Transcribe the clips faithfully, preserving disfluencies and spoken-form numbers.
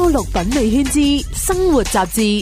歐陸品味圈之生活雜誌。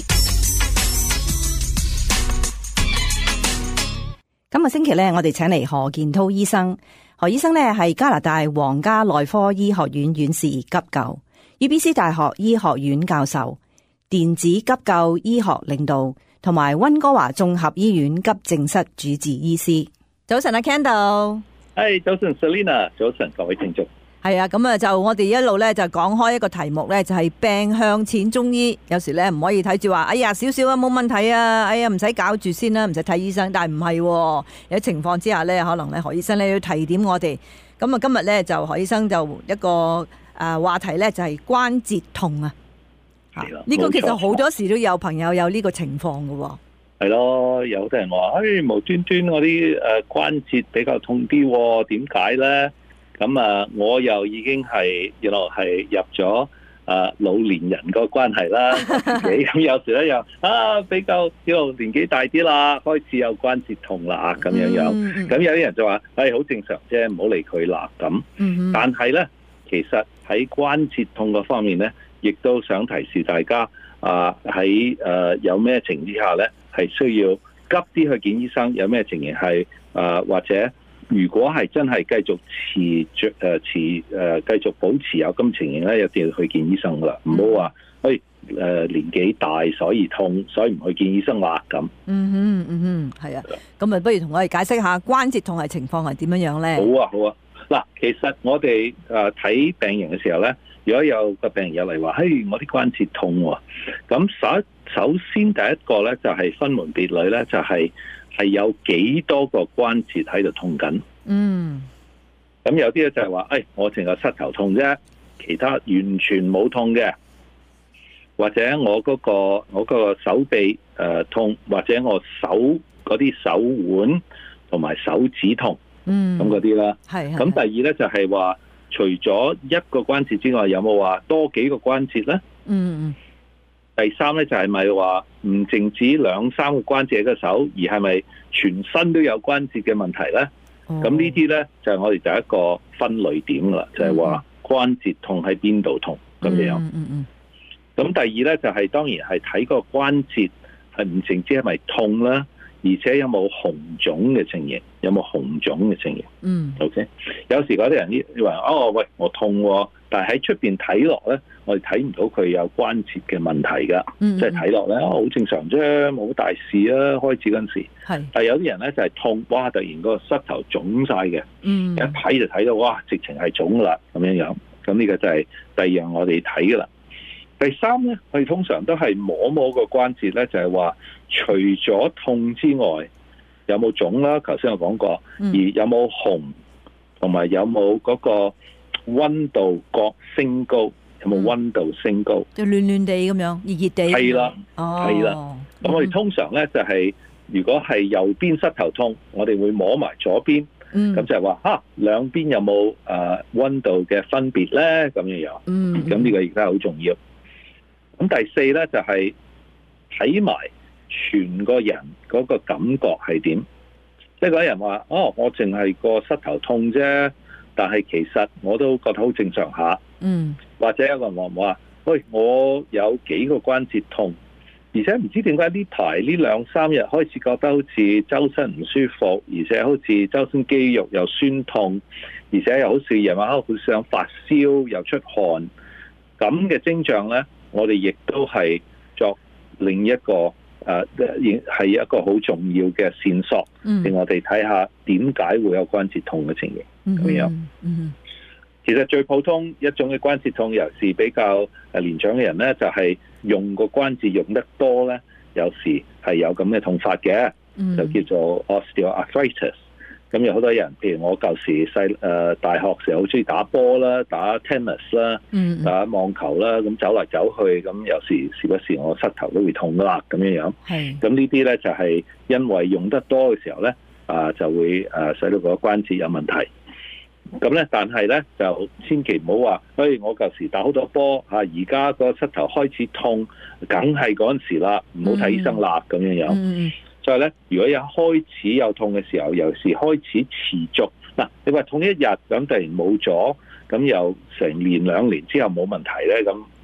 今個星期咧，我哋請嚟何建滔醫生。何醫生咧係加拿大皇家內科醫學院院士急救、U B C 大學醫學院教授、電子急救醫學領導，同埋溫哥華綜合醫院急症室主治醫師。早晨啊 Kendall。 係，早晨 Selina， 早晨各位聽眾。 係啊，咁啊就我哋一路咧就講開一個題目咧，就係病向淺中醫。有時咧唔可以睇住話，哎呀少少啊冇問題啊，哎呀唔使搞住先啦，唔使睇醫生。但係唔係，有情況之下咧，可能咧何醫生咧要提點我哋。咁啊今日咧就何醫生就一個誒話題咧就係關節痛啊。係啦，呢個其實好多時都有朋友有呢個情況噶。 係咯，有好多人話，誒無端端我啲誒關節比較痛啲，點解咧？咁啊，我又已經係原來係入咗啊老年人個關係啦。咁有時咧又啊比較叫做年紀大啲啦，開始有關節痛啦咁樣樣。咁有啲人就話，誒好正常啫，唔好理佢啦咁。但係咧，其實喺關節痛嗰方面咧，亦都想提示大家啊，喺誒有咩情況之下咧，係需要急啲去見醫生。有咩情形係啊或者？如果係真係繼續持續誒持誒繼續保持有咁情形咧，一定要去見醫生噶啦，唔好話誒誒年紀大所以痛，所以唔去見醫生啦咁。 嗯哼嗯哼，係啊，咁啊不如同我哋解釋下關節痛係情況係點樣樣咧？ 好啊好啊，嗱，其實我哋誒睇病人嘅時候咧，如果有個病人有嚟話，嘿我啲關節痛喎，咁首首先第一個咧就係分門別類咧，就係、是。係有幾多個關節喺度痛緊？嗯，咁有啲咧就係話，誒，我淨係膝頭痛啫，其他完全冇痛嘅，或者我嗰個我嗰個手臂誒痛，或者我手嗰啲手腕同埋手指痛，嗯，咁嗰啲啦。係。咁第二咧就係話，除咗一個關節之外，有冇話多幾個關節咧？嗯嗯。第三咧就係咪話唔淨止兩三個關節喺個手，而係咪全身都有關節嘅問題咧？咁、oh. 呢啲咧就係我哋第一個分類點啦，就係、是、話關節痛喺邊度痛咁樣。咁、mm hmm. 第二咧就係、是、當然係睇個關節係唔淨止係咪痛啦，而且有冇紅腫嘅情形，有冇紅腫嘅情形。嗯、mm hmm. ，OK。有時嗰啲人啲話哦，喂，我痛喎，但係喺出邊睇落咧。我哋睇唔到佢有關節嘅問題㗎，即係睇落咧好正常啫，冇大事啊。開始嗰陣時，係，但係有啲人咧就係痛，哇！突然個膝頭腫晒嘅，嗯，一睇就睇到，哇！直情係腫啦咁樣樣。咁呢個就係第二樣我哋睇㗎啦。第三咧，我哋通常都係摸摸個關節咧，就係話除咗痛之外，有冇腫啦？頭先我講過，而有冇紅，同埋有冇嗰個溫度角升高。有冇溫度升高？就暖暖地咁樣，熱熱地。係啦，係啦。咁我哋通常咧就係、是，如果係右邊膝頭痛，我哋會摸埋左邊。嗯。咁就係話，嚇兩邊有冇誒溫度嘅分別咧？咁樣樣。嗯。咁呢個亦都係好重要。咁第四咧就係睇埋全個人嗰個感覺係點。即係嗰啲人話，哦，我淨係個膝頭痛啫，但係其實我都覺得好正常下。嗯。或者有個人話話，喂，我有幾個關節痛，而且唔知點解呢排呢兩三日開始覺得好似周身唔舒服，而且好似周身肌肉又酸痛，而且又好似夜晚黑好想發燒又出汗，咁嘅徵象呢，我哋亦都係作另一個誒，係、呃、一個好重要嘅線索，令、嗯、我哋睇下點解會有關節痛嘅情形咁樣。嗯嗯其實最普通一種嘅關節痛，尤其是比較誒年長嘅人咧，就係、是、用個關節用得多咧，有時係有咁嘅痛法嘅，就叫做 osteoarthritis。咁有好多人，譬如我舊時細誒大學時候好中意打波啦、打 tennis 啦、打網球啦，咁走嚟走去，咁有時時不時我膝頭都會痛噶啦，咁樣樣。係。咁呢啲咧就係因為用得多嘅時候咧，啊就會誒使到個關節有問題。咁咧，但係咧就千祈唔好話，誒，我舊時打好多波嚇，而家個膝頭開始痛，梗係嗰陣時啦，唔好睇醫生啦，咁樣樣。嗯。所以咧，如果一開始有痛嘅時候，尤其是開始持續，嗱，你話痛一日咁突然冇咗，咁又成年兩年之後冇問題咧，咁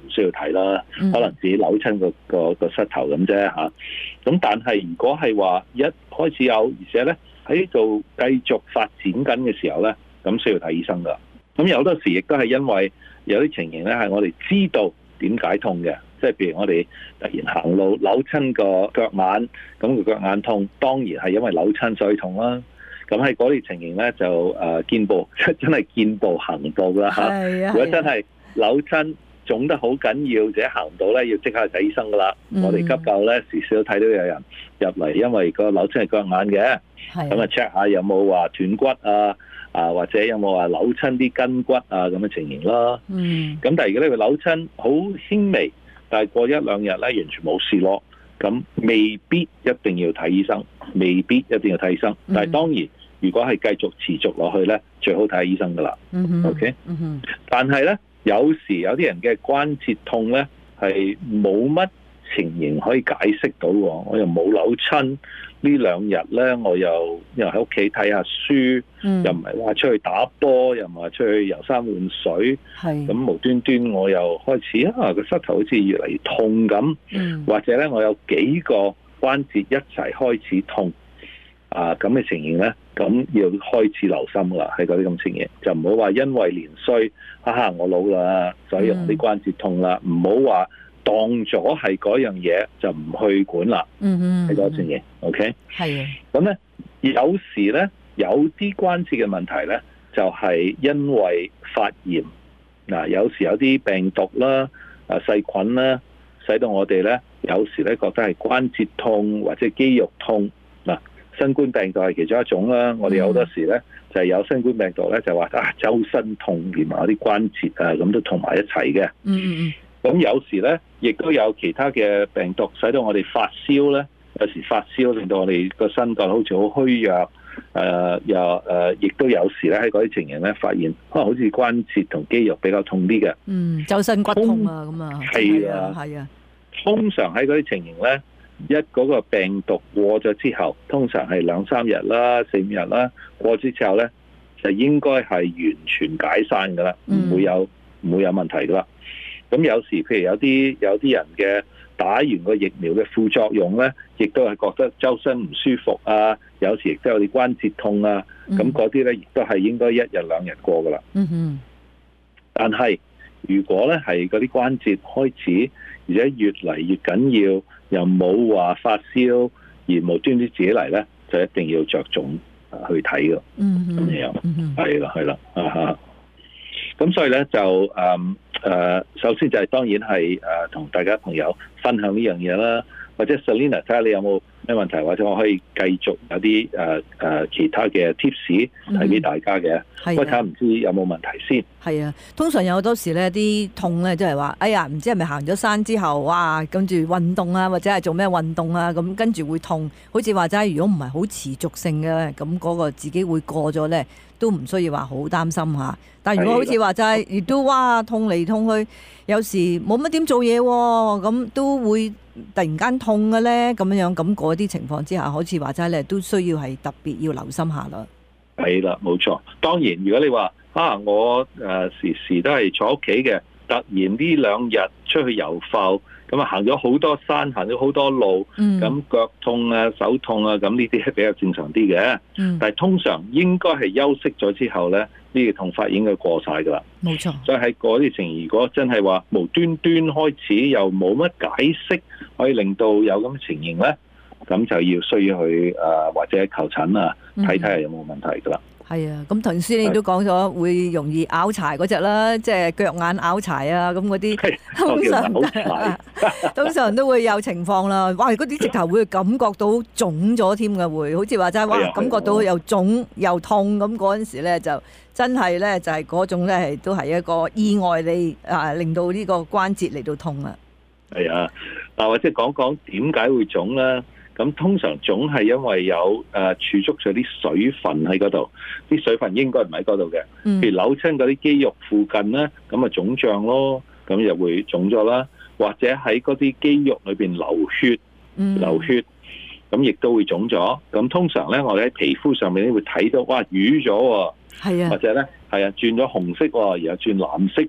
唔需要睇啦， 嗯、 可能自己扭親個個個膝頭咁啫嚇。咁但係如果係話一開始有，而且咧喺度繼續發展緊嘅時候咧，咁需要睇醫生噶。咁有好多時亦都係因為有啲情形咧係我哋知道點解痛嘅，即係譬如我哋突然行路扭親個腳眼，咁個腳眼痛，當然係因為扭親所以痛啦。咁喺嗰啲情形咧就誒見步，真係見步行道啦嚇。 係啊， 如果真係扭親腫得好緊要，或者行唔到咧，要即刻去睇醫生噶啦。嗯、我哋急救咧時時都睇到有人入嚟，因為個扭親係腳眼嘅，咁啊 check 下有冇話斷骨啊，啊或者有冇話扭親啲筋骨啊咁嘅情形啦。嗯。咁但係如果你話扭親好輕微，但係過一兩日咧完全冇事咯，咁未必一定要睇醫生，未必一定要睇醫生。嗯、但係當然，如果係繼續持續落去咧，最好睇醫生噶啦。嗯哼 OK。嗯哼。但係咧。有時有啲人嘅關節痛咧，係冇乜情形可以解釋到喎。我又冇扭親，呢兩日咧我又又喺屋企睇下書，嗯、又唔係話出去打波，又唔係話出去遊山玩水。係咁無端端我又開始啊個膝頭好似越嚟越痛咁，嗯、或者咧我有幾個關節一齊開始痛。啊咁嘅情形咧，咁要開始留心啦，喺嗰啲咁情形，就唔好話因為年歲，哈哈我老啦，所以我啲關節痛啦，唔好話當咗係嗰樣嘢就唔去管啦。嗯嗯，喺嗰個情形 ，OK，係啊。咁咧有時咧有啲關節嘅問題咧，就係、是、因為發炎嗱、啊，有時有啲病毒啦、啊細菌啦，使到我哋咧有時咧覺得係關節痛或者肌肉痛嗱。啊新冠病毒係其中一種啦，我哋有好多時咧就係有新冠病毒咧就話啊周身痛，連埋啲關節啊咁都痛埋一齊嘅。嗯嗯嗯。咁有時咧亦都有其他嘅病毒使到我哋發燒咧，有時發燒令到我哋個身覺得好似好虛弱，誒又誒亦都有時咧喺嗰啲情形咧發現可能好似關節同肌肉比較痛啲嘅。嗯，周身骨痛啊咁啊。係啊係啊。通常喺嗰啲情形咧。一嗰個病毒過咗之後，通常係兩三日啦、四五日啦，過咗之後咧，就應該係完全解散噶啦，唔、嗯、會有唔會有問題噶啦。咁有時譬如有啲有啲人嘅打完個疫苗嘅副作用咧，亦都係覺得周身唔舒服啊，有時亦都有啲關節痛啊，咁嗰啲咧亦都係應該一日兩日過噶啦。嗯哼。但係如果咧係嗰啲關節開始，而且越嚟越緊要。又冇話發燒而無端端自己嚟咧，就一定要着重去睇嘅。嗯咁樣係啦，係啦，啊哈。咁所以咧就誒誒、呃，首先就係當然係誒同大家朋友分享呢樣嘢啦，或者 Selena 睇下你有冇咩問題，或者我可以繼續有啲誒誒其他嘅 tips 睇俾大家嘅。係、嗯。我睇下唔知有冇問題先。係啊，通常有好多時咧，啲痛咧，即係話，哎呀，唔知係咪行咗山之後，哇，跟住運動啊，或者係做咩運動啊，咁跟住會痛。好似話齋，如果唔係好持續性嘅，咁嗰個自己會過咗咧，都唔需要話好擔心嚇。但係如果好似話齋，亦都哇痛嚟痛去，有時冇乜點做嘢喎，咁都會突然間痛嘅咧，咁樣樣咁嗰啲情況之下，好似話齋咧，都需要係特別要留心下啦。 係啦，冇錯。當然，如果你話啊，我誒時時都係坐屋企嘅，突然呢兩日出去遊埠，咁啊行咗好多山，行咗好多路，咁腳痛啊、手痛啊，咁呢啲係比較正常啲嘅。嗯、但係通常應該係休息咗之後咧，呢個痛法應該過晒噶啦。冇錯。所以喺嗰啲情，如果真係話無端端開始又冇乜解釋，可以令到有咁嘅情形咧，咁就要需要去誒、呃、或者求診啊，睇睇下有冇問題噶啦。 係啊，咁頭先你都講咗會容易拗柴嗰隻啦，即係腳眼拗柴啊，咁嗰啲通常通常都會有情況啦。哇，嗰啲直頭會感覺到腫咗添嘅，會好似話齋，哇，感覺到又腫又痛咁嗰陣時咧，就真係咧就係嗰種咧係都係一個意外嚟啊，令到呢個關節嚟到痛啊。 係啊，嗱或者講講點解會腫咧？咁通常總係因為有誒儲蓄咗啲水分喺嗰度，啲水分應該唔喺嗰度嘅。譬如扭親嗰啲肌肉附近咧，咁啊腫脹咯，咁就會腫咗啦。或者喺嗰啲肌肉裏邊流血，流血，咁亦都會腫咗。咁通常咧，我哋喺皮膚上面咧會睇到，哇，瘀咗喎，係啊，或者咧係啊轉咗紅色喎，然後轉藍色喎，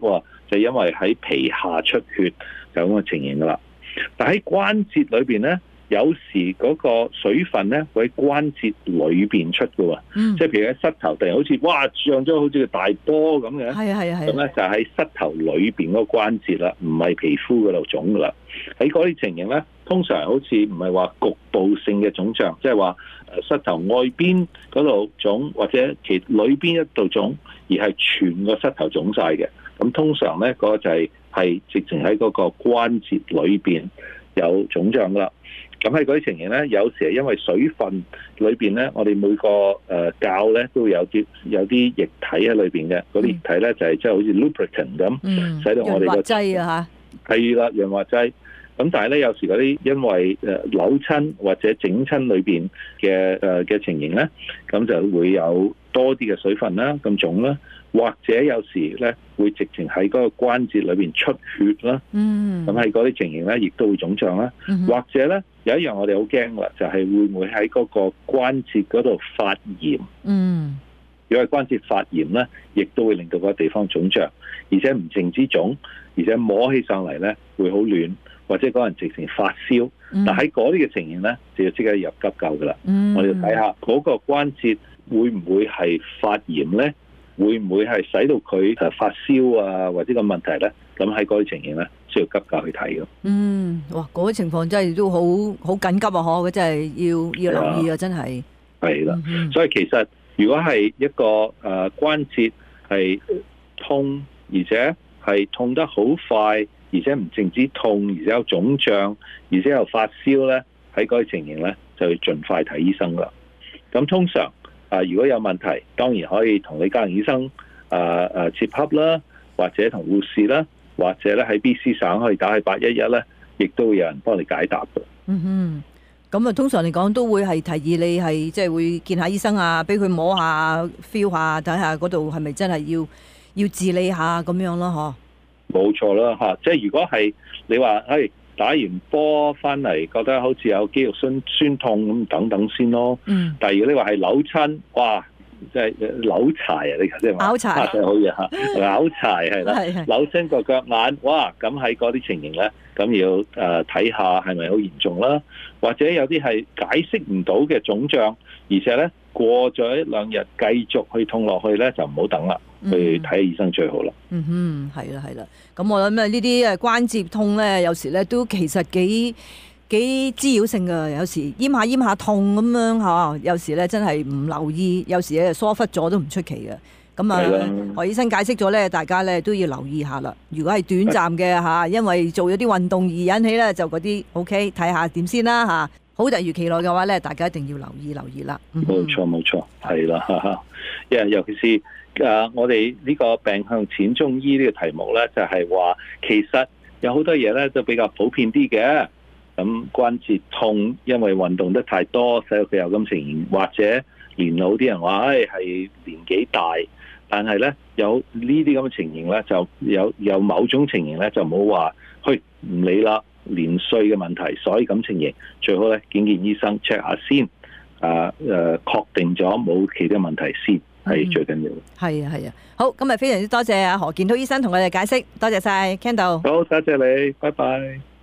就因為喺皮下出血就咁嘅情形噶啦。但喺關節裏邊咧，有時嗰個水分咧會喺關節裏邊出嘅喎， 嗯、 即係譬如喺膝頭突然好似哇脹咗好似個大波咁嘅， 係啊係啊係。 咁咧就喺膝頭裏邊嗰個關節啦，唔係皮膚嗰度腫噶啦。喺嗰啲情形咧，通常好似唔係話局部性嘅腫脹，即係話誒膝頭外邊嗰度腫，或者其裏邊一度腫，而係全個膝頭腫晒嘅。咁通常咧嗰個就係係直情喺嗰個關節裏邊有腫脹噶啦。咁喺嗰啲情形咧，有時係因為水分裏邊咧，我哋每個誒臼咧都會有啲有啲液體喺裏邊嘅，嗰啲液體咧就係即係好似 lubricant 咁， 嗯、 使到我哋個潤滑劑啊嚇。 係啦，潤滑劑。咁但係咧，有時嗰啲因為誒扭親或者整親裏邊嘅誒嘅情形咧，咁就會有多啲嘅水分啦，咁腫啦，或者有時咧會直情喺嗰個關節裏邊出血啦。嗯。咁喺嗰啲情形咧，亦都會腫脹啦。嗯、或者咧有一樣我哋好驚啦，就係、是、會唔會喺嗰個關節嗰度發炎？嗯。如果係關節發炎咧，亦都會令到嗰個地方腫脹，而且唔淨止腫，而且摸起上嚟咧會好暖。或者嗰人直情發燒，但喺嗰啲嘅情形咧，就要即刻入急救噶啦。嗯、我哋要睇下嗰個關節會唔會係發炎咧？會唔會係使到佢誒發燒啊？或者個問題咧？咁喺嗰啲情形咧，需要急救去睇嘅。嗯， 哇！嗰啲情況真係都好好緊急啊！嗬，佢真係要要留意啊！真係。 係啦，嗯、所以其實如果係一個誒關節係痛，而且係痛得好快。而且唔淨止痛，而且有腫脹，而且又發燒咧，喺嗰啲情形咧，就要盡快睇醫生啦。咁通常啊，如果有問題，當然可以同你家庭醫生啊啊接洽啦，或者同護士啦，或者咧喺 B C 省可以打去八一一咧，亦都會有人幫你解答嘅。嗯哼， 咁啊，通常嚟講都會係提議你係即係會見下醫生啊，俾佢摸下、feel 下，睇下嗰度係咪真係要要治理下咁樣咯，嗬。 冇錯啦嚇，即係如果係你話，誒打完波翻嚟覺得好似有肌肉酸酸痛咁等等先咯。嗯。但係如果你話係扭親，哇，即係扭柴啊！你頭先話。拗柴。真係好嘢嚇，拗柴係啦。係係。扭親個腳眼，哇！咁喺嗰啲情形咧，咁要誒睇下係咪好嚴重啦，或者有啲係解釋唔到嘅腫脹，而且咧過咗一兩日繼續去痛落去咧，就唔好等啦。去睇醫生最好啦。嗯哼，係啦係啦。咁我諗啊，呢啲誒關節痛咧，有時咧都其實幾幾滋擾性噶。有時閹下閹下痛咁樣嚇，有時咧真係唔留意，有時咧疏忽咗都唔出奇嘅。咁啊，何醫生解釋咗咧，大家咧都要留意下啦。如果係短暫嘅嚇，因為做咗啲運動而引起咧，就嗰啲 OK，睇下點先啦嚇。好突如其來嘅話咧，大家一定要留意留意啦。 冇錯冇錯，係啦哈哈。因為尤其是。誒、uh，我哋呢個病向淺中醫呢個題目呢，就係話其實有好多嘢呢都比較普遍啲嘅。咁關節痛，因為運動得太多，使到佢有咁情形，或者年老啲人話，誒係年紀大，但係呢，有呢啲咁嘅情形呢，就有有某種情形呢，就唔好話去唔理啦，年歲嘅問題，所以咁情形最好呢，見見醫生 check 下先，啊誒確定咗冇其他問題先。係最緊要嘅。係啊係啊，好，今日非常之多謝阿何健滔醫生同我哋解釋，多謝晒 Ken 到。 好，多謝你，拜拜。